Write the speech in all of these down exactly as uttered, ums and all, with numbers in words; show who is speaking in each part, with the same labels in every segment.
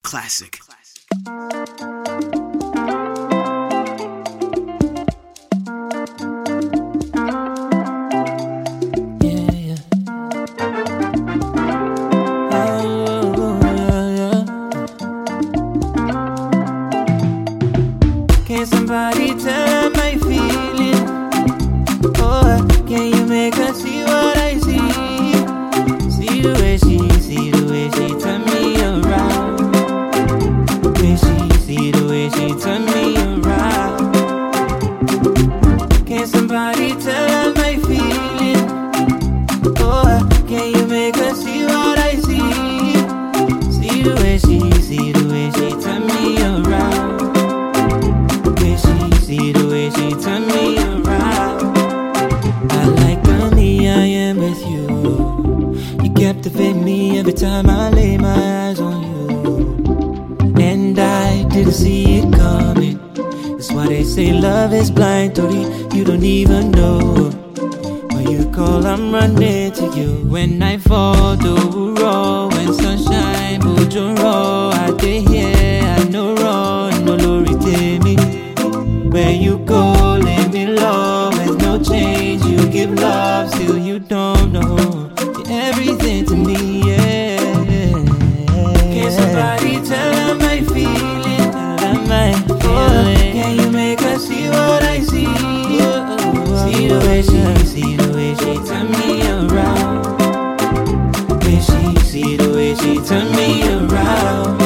Speaker 1: classic.
Speaker 2: Can somebody tell my feeling? Oh, can you make her see what I see? See the way she, see the way she turn me around. Way she, see the way she turn me around. Can somebody tell my feeling? Oh, can you make her see what I see? See the way she, see the way she turn me around. See the way she turn me around. I like the me I am with you. You captivate me every time I lay my eyes on you. And I didn't see it coming. That's why they say love is blind, Tori. You don't even know. When you call, I'm running to you. When I fall, do raw. When sunshine, bojo raw. I dey here, I know raw. No lori me. Where you go, leave me low. There's no change, you give love, still you don't know. You're everything to me, yeah. Can somebody tell her my feeling? Tell her my feeling. Can you make her see what I see? See the way she, see the way she turn me around. Can she see the way she turn me around?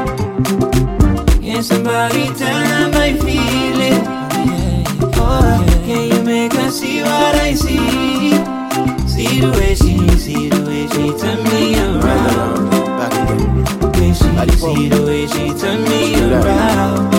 Speaker 2: Can somebody tell her my feeling? Oh, can you make her see what I see? See the way she, see the way she turn me around.
Speaker 3: Back again.
Speaker 2: Can she see the way she turn me around?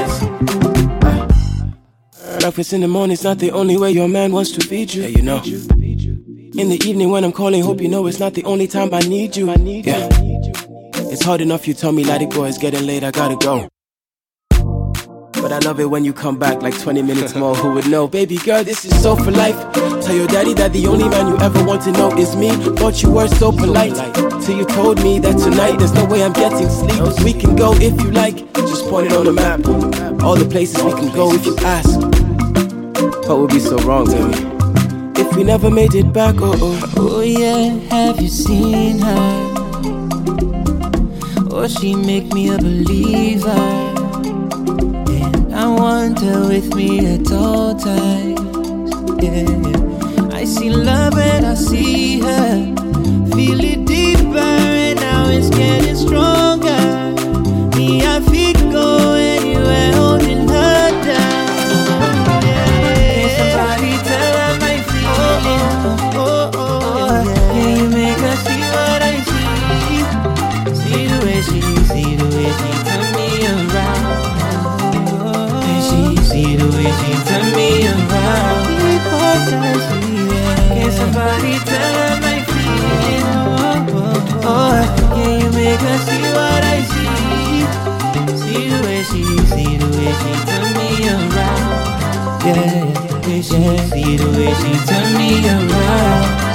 Speaker 3: Breakfast in the morning's not the only way your man wants to feed you. Yeah, you know. In the evening when I'm calling, hope you know it's not the only time I need you. Yeah. It's hard enough you tell me, Laddie boy, it's getting late, I gotta go. But I love it when you come back like twenty minutes more. Who would know? Baby girl, this is so for life. Tell your daddy that the only man you ever want to know is me. Thought you were so polite till you told me that tonight there's no way I'm getting sleep. We can go if you like, just point it on the map. All the places we can go if you ask. What would be so wrong, baby? If we never made it back, oh oh.
Speaker 2: Oh yeah, have you seen her? Oh, she make me a believer. I want her with me at all times, yeah. I see love and I see her. Feel it deeper and now it's getting stronger. Me, I feel go anywhere holding her down, yeah. Can somebody tell her my feeling? Oh, oh, oh, yeah. Can you make her see what I see? See the way she, see the way she turn me around. See the way she turn me around. Can somebody tell her my feeling? Oh, can you make her see what I see? See the way she, see the way she turn me around. Yeah, yeah, yeah. See the way she turn me around.